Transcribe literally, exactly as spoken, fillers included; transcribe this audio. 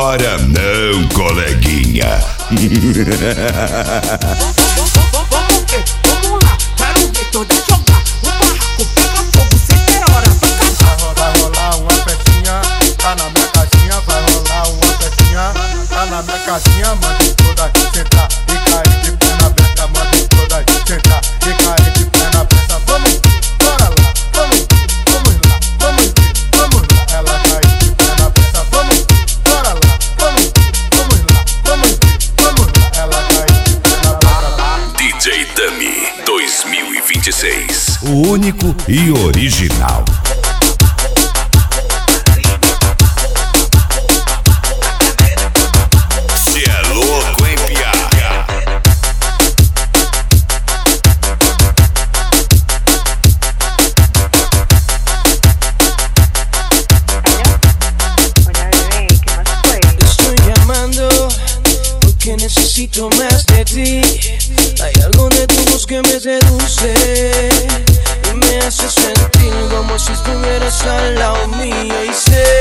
Agora não, coleguinha. Vamos lá, quero ver toda jogar. O barraco pega fogo sem ter hora pra acabar. Vai rolar uma festinha, tá na minha caixinha. Vai rolar uma festinha, tá na minha caixinha. Mande toda sentar e cair de perna aberta. Mande toda sentar e cair de perna aberta. Vamos, bora lá, vamos, vamos lá, vamos, vamos lá. Ela cai de perna aberta. Vamos, bora lá, vamos, vamos lá, vamos, vamos lá. Ela cai de perna aberta. D J Dummy dois mil e vinte e seis, o único e original. Cê é louco, hein, piá? Estoy llamando porque necesito más de ti. Hay algo de tu voz que me seduce y me hace sentir como si estuvieras al lado mío. Y sé